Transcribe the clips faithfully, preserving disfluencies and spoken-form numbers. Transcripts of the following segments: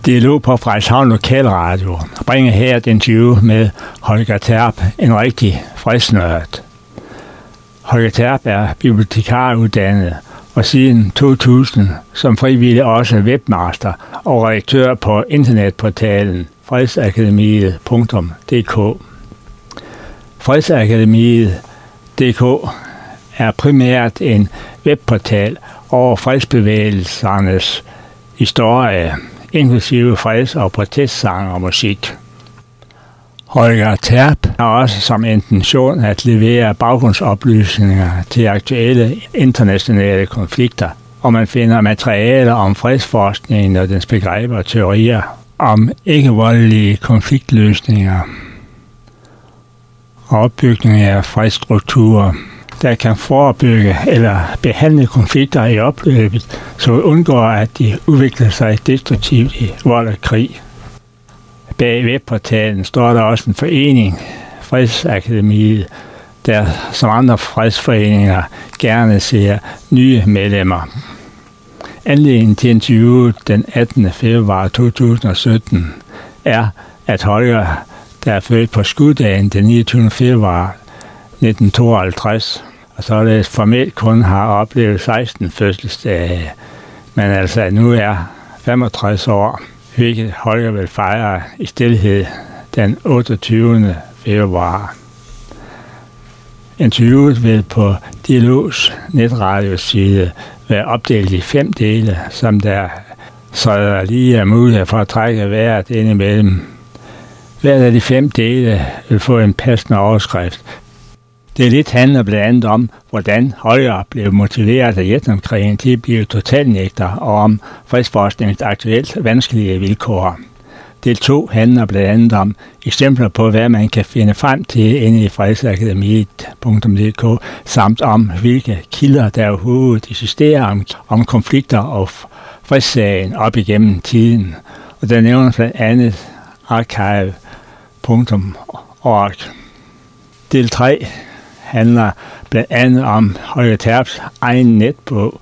Dialog på Frederikshavn Lokalradio bringer her et interview med Holger Terp, en rigtig fredsnørd. Holger Terp er bibliotekaruddannet og siden to tusind som frivillig også webmaster og redaktør på internetportalen fredsakademiet punktum d k. Fredsakademiet punktum d k er primært en webportal over fredsbevægelsernes historie, inklusive freds- og protestsang og musik. Holger Terp har også som intention at levere baggrundsoplysninger til aktuelle internationale konflikter, og man finder materialer om fredsforskningen og dens begreber og teorier om ikke-voldelige konfliktløsninger og opbygning af fredsstrukturer, der kan forebygge eller behandle konflikter i opløbet, så vi undgår, at de udvikler sig destruktivt i vold og krig. Bag webportalen står der også en forening, Fredsakademiet, der som andre fredsforeninger gerne ser nye medlemmer. Anledningen til interviewet den attende februar to tusind og sytten er, at Holger, der er født på skuddagen den niogtyvende februar nitten tooghalvtreds, og således formelt kun har oplevet seksten fødselsdage, men altså nu er femogtres år, hvilket Holger vil fejre i stilhed den otteogtyvende februar. Interviewet vil på Dialogs netradioside være opdelt i fem dele, som der så der lige er mulighed for at trække hvert indimellem. Hvert af de fem dele vil få en passende overskrift. Det lidt handler blandt andet om, hvordan Holger blev motiveret af Vietnamkrigen til at blive totalnægter, og om fredsforskningens aktuelt vanskelige vilkår. Del to handler blandt andet om eksempler på, hvad man kan finde frem til inde i fredsakademiet punktum d k, samt om, hvilke kilder der overhovedet eksisterer om, om konflikter og fredssagen op igennem tiden. Og der nævner blandt andet archive punktum org. Del tre handler blandt andet om Holger Terps egen netbog,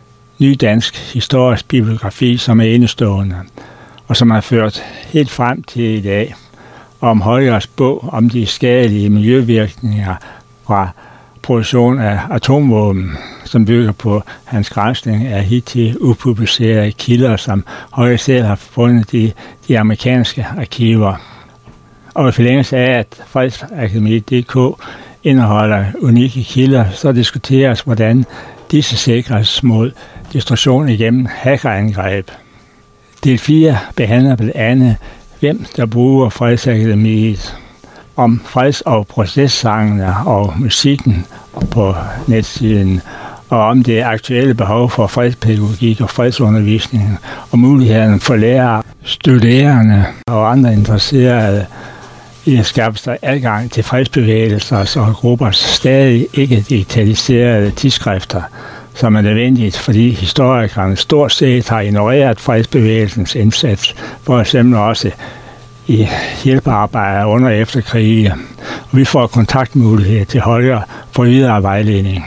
Nydansk Historisk Bibliografi, som er enestående, og som har ført helt frem til i dag, om Holgers bog om de skadelige miljøvirkninger fra produktion af atomvåben, som bygger på hans granskning af hidtil upublicerede kilder, som Holger selv har fundet i de amerikanske arkiver. Og i forlængelse af, at Fredsakademiet punktum d k indeholder unikke kilder, så diskuteres, hvordan disse sikres mod destruktion igennem hackerangreb. Del fire behandler blandt andet, hvem der bruger Fredsakademiet, om freds- og processangene og musikken på netsiden, og om det aktuelle behov for fredspædagogik og fredsundervisning, og muligheden for lærere, studerende og andre interesserede i at skabe sig adgang til fredsbevægelsers og gruppers stadig ikke digitaliserede tidsskrifter, som er nødvendigt, fordi historikerne stort set har ignoreret fredsbevægelsens indsats, for eksempel også i hjælpearbejde under efterkrige. Og vi får kontaktmulighed til Holger for videre vejledning.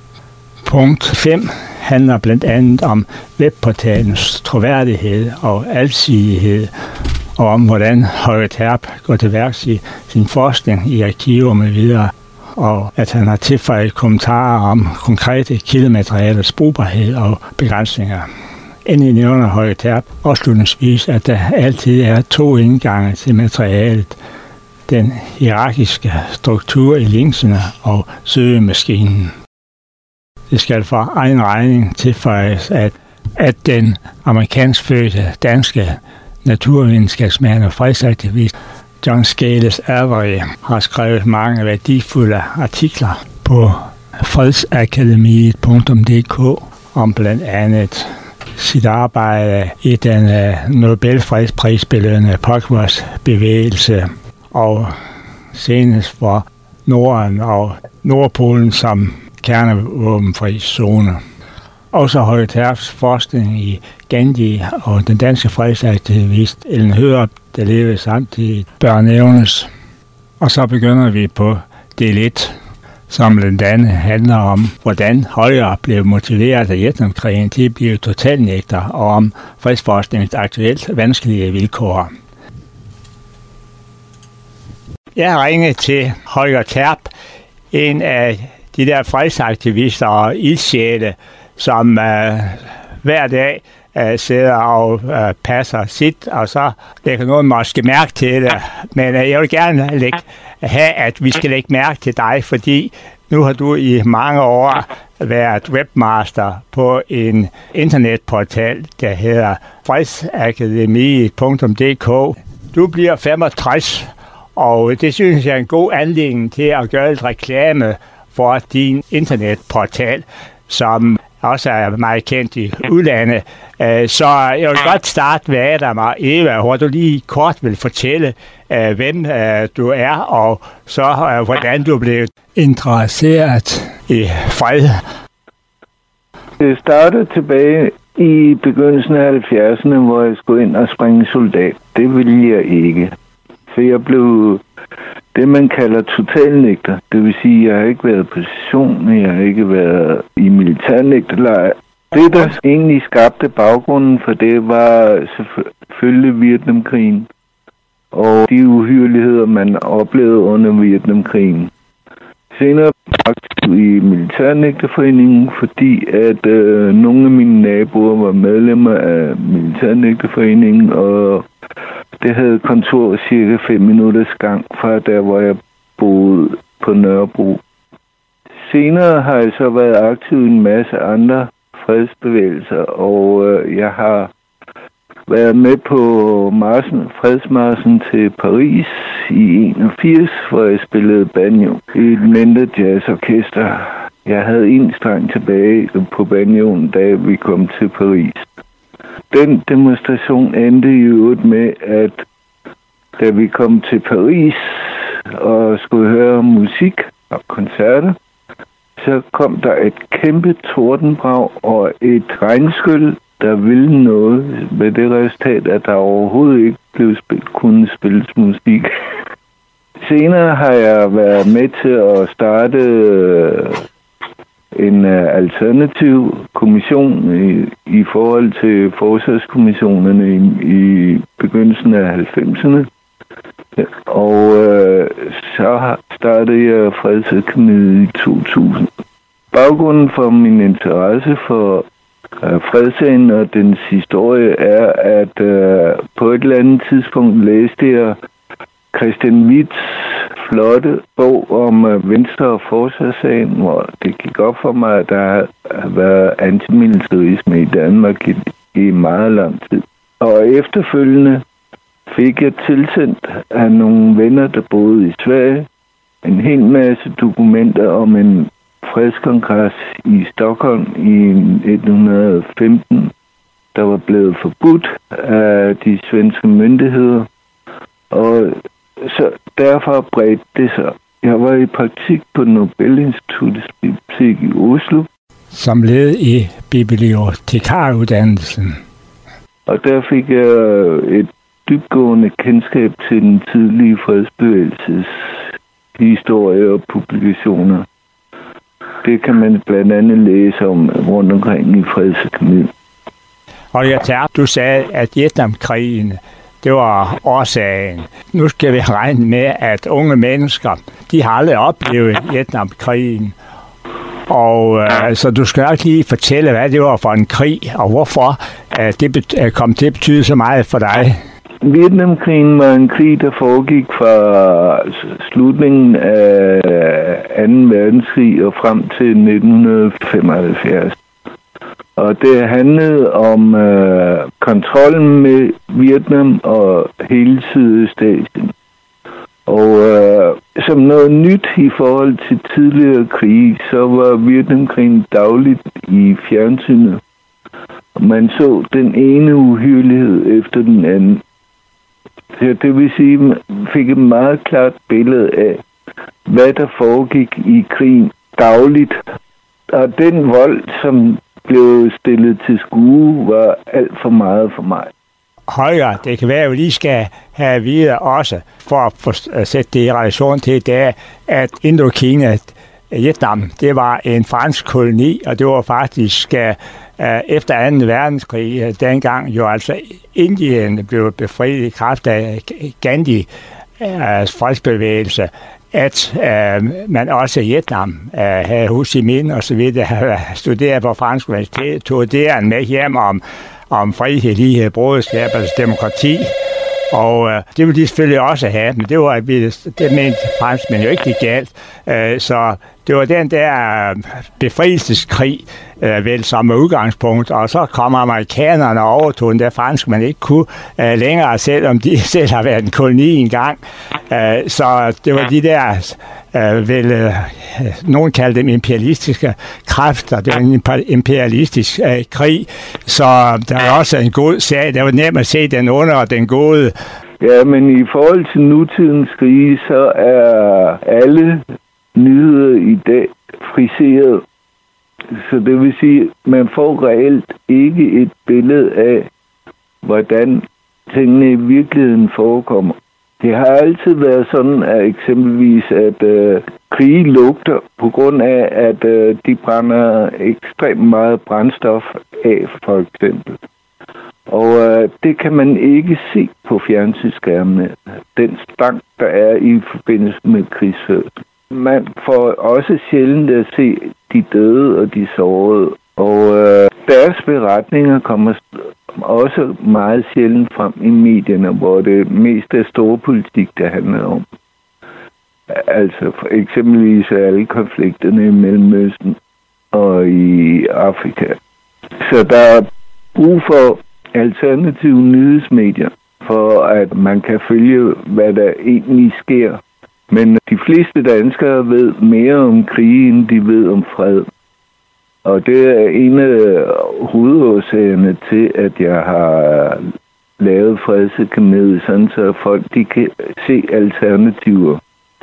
Punkt fem handler blandt andet om webportalens troværdighed og alsidighed, og om hvordan Holger Terp går til værks i sin forskning i arkiver med videre, og at han har tilføjet kommentarer om konkrete kildematerialers brugbarhed og begrænsninger. Endelig nævner Holger Terp afslutningsvis, at der altid er to indgange til materialet: den hierarkiske struktur i linksene og søgemaskinen. Det skal for egen regning tilføjes, at, at den amerikansk fødte danske naturvidenskabsmand og fredsaktivist John Scales Avery har skrevet mange værdifulde artikler på fredsakademiet punktum d k om blandt andet sit arbejde i den Nobelfredsprisbelønnede Pugwash-bevægelse, og senest for Norden og Nordpolen som kernevåbenfri zone. Også Holger Terps forskning i Gandhi og den danske fredsaktivist Ellen Hørup, der levede samtidig, bør nævnes. Og så begynder vi på del et, som blandt andet handler om, hvordan Holger blev motiveret af Vietnamkrigen til at blive totalnægter, og om fredsforskningens aktuelt vanskelige vilkår. Jeg har ringet til Holger Terp, en af de der fredsaktivister og ildsjæle, som uh, hver dag uh, sidder og uh, passer sit, og så lægger nogen måske mærke til det. Men uh, jeg vil gerne lægge, have, at vi skal lægge mærke til dig, fordi nu har du i mange år været webmaster på en internetportal, der hedder fredsakademi punktum d k. Du bliver femogtres, og det synes jeg er en god anledning til at gøre et reklame for din internetportal, som også er meget kendt i udlandet. Så jeg vil godt starte med Adam og Eva, hvor du lige kort vil fortælle, hvem du er, og så hvordan du blev interesseret i fred. Det startede tilbage i begyndelsen af halvfjerdserne, hvor jeg skulle ind og springe soldat. Det ville jeg ikke. Så jeg blev det, man kalder totalnægter. Det vil sige, at jeg har ikke været på position, jeg har ikke været i militærnægterlejr. Det, der egentlig skabte baggrunden for det, var selvfølgelig Vietnamkrigen og de uhyreligheder, man oplevede under Vietnamkrigen. Senere aktiv i Militærnægterforeningen, fordi at øh, nogle af mine naboer var medlemmer af Militærnægterforeningen, og det havde kontor cirka fem minutters gang fra der, hvor jeg boede på Nørrebro. Senere har jeg så været aktiv i en masse andre fredsbevægelser, og øh, jeg har været med på marsen, fredsmarsen til Paris i enogfirs, hvor jeg spillede banjo i et mindre jazzorkester. Jeg havde en streng tilbage på banjoen, da vi kom til Paris. Den demonstration endte i øvrigt med, at da vi kom til Paris og skulle høre musik og koncerter, så kom der et kæmpe tordenbrag og et regnskyld, der ville noget med det resultat, at der overhovedet ikke blev spillet, kunne spilles musik. Senere har jeg været med til at starte en alternativ kommission i, i forhold til forsvarskommissionerne i, i begyndelsen af halvfemserne. Og øh, så startede jeg Fredsakademiet i to tusind. Baggrunden for min interesse for øh, fredssagen og dens historie er, at øh, på et eller andet tidspunkt læste jeg Christian Witts flotte bog om øh, Venstre- og forsvarssagen, hvor det gik op for mig, at der har været antimilitarisme i Danmark i, i meget lang tid. Og efterfølgende fik jeg tilsendt af nogle venner, der boede i Sverige, en hel masse dokumenter om en fredskongres i Stockholm i nitten femten, der var blevet forbudt af de svenske myndigheder. Og så derfor bredte det sig. Jeg var i praktik på Nobelinstituttets bibliotek i Oslo. Som led i bibliotekaruddannelsen. Og der fik jeg et dybtgående kendskab til den tidlige fredsbevægelses historie og publikationer. Det kan man blandt andet læse om rundt omkring i Fredsakademiet. Og jeg tager, du sagde, at Vietnamkrigen, det var årsagen. Nu skal vi regne med, at unge mennesker, de har aldrig oplevet Vietnamkrigen. Og øh, så du skal nok lige fortælle, hvad det var for en krig, og hvorfor øh, det bet- kom til at betyde så meget for dig. Vietnamkrigen var en krig, der foregik fra slutningen af anden verdenskrig og frem til nitten femoghalvfjerds. Og det handlede om øh, kontrollen med Vietnam og hele Sydøstasien. Og øh, som noget nyt i forhold til tidligere krige, så var Vietnamkrigen dagligt i fjernsynet. Og man så den ene uhyrelighed efter den anden. Så det vil sige, at man fik et meget klart billede af, hvad der foregik i krigen dagligt. Og den vold, som blev stillet til skue, var alt for meget for mig. Holger, det kan være, at vi lige skal have videre også, for at sætte det i relation til det, at Indokina, Vietnam, det var en fransk koloni, og det var faktisk uh, efter anden verdenskrig, uh, dengang jo altså Indien blev befriet i kraft af Gandhi uh, fredsbevægelse, at uh, man også i Vietnam uh, havde Ho Chi Minh og så videre, havde studeret på fransk universitet, tog det med hjem om, om frihed, lighed, broderskab, altså demokrati. Og øh, det ville de selvfølgelig også have, men det var det mente franskmænd jo ikke det galt. Øh, så det var den der øh, befrielseskrig, øh, vel som udgangspunkt, og så kom amerikanerne og overtog den der franskmænd ikke kunne øh, længere, selvom de selv har været en koloni engang. Øh, så det var de der, øh, vel, øh, nogen kaldte dem imperialistiske kræfter, det var en imperialistisk øh, krig, så der var også en god sag, det var nemt at se den under og den gode. Ja, men i forhold til nutidens krige, så er alle nyheder i dag friseret. Så det vil sige, at man får reelt ikke et billede af, hvordan tingene i virkeligheden forekommer. Det har altid været sådan, at eksempelvis, at øh, krige lugter på grund af, at øh, de brænder ekstremt meget brændstof af, for eksempel. Og øh, det kan man ikke se på fjernsynsskærmene, den stank, der er i forbindelse med krigsførsel. Man får også sjældent at se de døde og de sårede, og øh, deres beretninger kommer også meget sjældent frem i medierne, hvor det mest er storpolitik, der handler om. Altså for eksempelvis alle konflikterne i Mellemøsten og i Afrika. Så der er brug for alternative nyhedsmedier, for at man kan følge, hvad der egentlig sker. Men de fleste danskere ved mere om krige, end de ved om fred. Og det er en af hovedårsagerne til, at jeg har lavet Fredsakademiet, sådan så folk de kan se alternativer.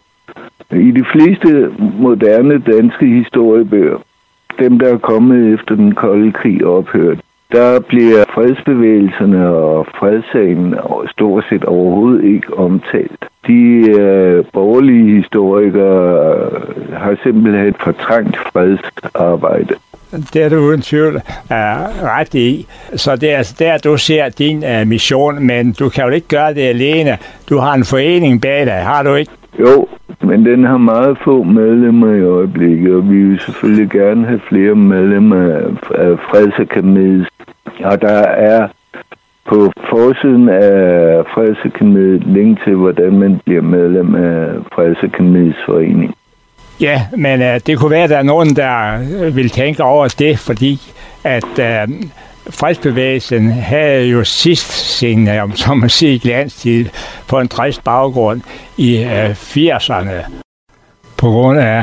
I de fleste moderne danske historiebøger, dem der er kommet efter den kolde krig ophørt, der bliver fredsbevægelserne og fredssagen stort set overhovedet ikke omtalt. De øh, borgerlige historikere har simpelthen fortrængt fredsarbejde. Det er du uden tvivl uh, ret i. Så det er altså der, du ser din uh, mission, men du kan jo ikke gøre det alene. Du har en forening bag dig, har du ikke? Jo, men den har meget få medlemmer i øjeblikket, og vi vil selvfølgelig gerne have flere medlemmer af Fredsakademiet. Og der er på forsiden af Fredsakademiet link til, hvordan man bliver medlem af Fredsakademiets forening. Ja, men uh, det kunne være, at der er nogen, der vil tænke over det, fordi at uh, fredsbevægelsen havde jo sidst sin, om så man siger, glanstid på en trist baggrund i uh, firserne på grund af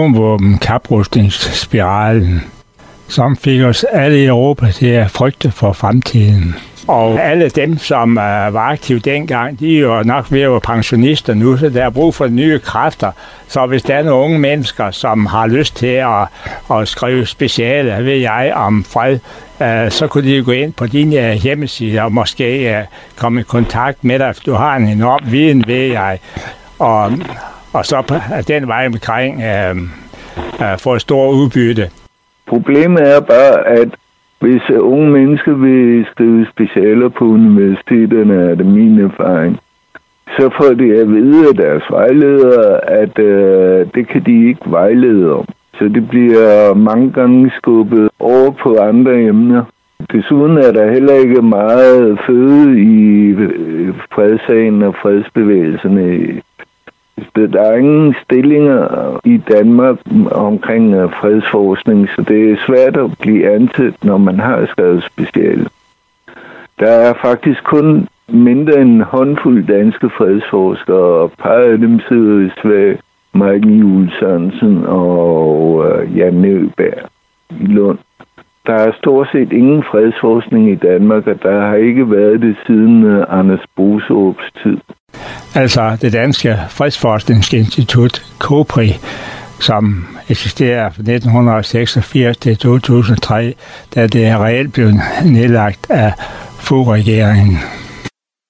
atomvåben-kaprustningsspiralen, som fik os alle i Europa til at frygte for fremtiden. Og alle dem, som uh, var aktive dengang, de er jo nok ved at være pensionister nu, så der er brug for nye kræfter. Så hvis der er nogle unge mennesker, som har lyst til at, at skrive speciale, ved jeg, om fred, uh, så kunne de gå ind på din uh, hjemmeside og måske uh, komme i kontakt med dig. Du har en enorm viden, ved jeg. Og, og så på den vej omkring uh, uh, få et stort udbytte. Problemet er bare, at hvis unge mennesker vil skrive specialer på universiteterne, er det min erfaring, så får de at vide af deres vejledere, at øh, det kan de ikke vejlede om. Så det bliver mange gange skubbet over på andre emner. Desuden er der heller ikke meget føde i fredssagen og fredsbevægelserne. Der er ingen stillinger i Danmark omkring fredsforskning, så det er svært at blive ansat, når man har skrevet speciale. Der er faktisk kun mindre end en håndfuld danske fredsforskere, og et par af dem sidder i Sverige, Michael Juhl Sørensen og Jan Nøberg i Lund. Der er stort set ingen fredsforskning i Danmark, og der har ikke været det siden Anders Boserups tid. Altså det danske fredsforskningsinstitut, COPRI, som eksisterer fra nitten seksogfirs til to tusind og tre, da det reelt blev nedlagt af Fogh-regeringen.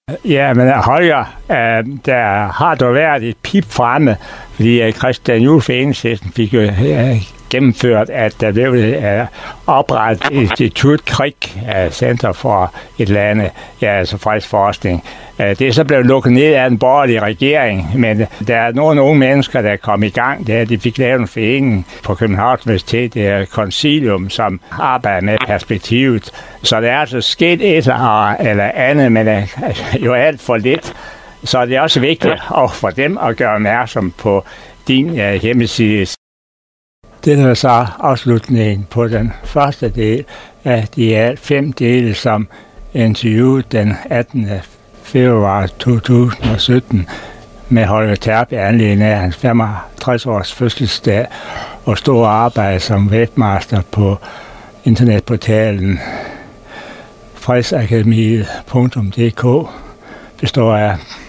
Ja, men Holger, øh, der har dog været et pip fremme, fordi Christian Juhl fra Enhedslisten fik jo øh, gennemført, at der blev øh, oprettet Institut Krig, øh, Center for et eller andet, ja, altså fredsforskning. Øh, det er så blevet lukket ned af en borgerlig regering, men der er nogle unge mennesker, der er kommet i gang. Det er, de fik lavet en forening på Københavns Universitet, det er Concilium, som arbejder med perspektivet. Så der er altså sket et eller andet, men det er jo alt for lidt. Så det er også vigtigt for dem at gøre opmærksom på din uh, hjemmeside. Det er så afslutningen på den første del af de alt fem dele, som interviewet den attende februar to tusind og sytten med Holger Terp i anledning af hans femogtres års fødselsdag og store arbejde som webmaster på internetportalen fredsakademiet punktum d k består af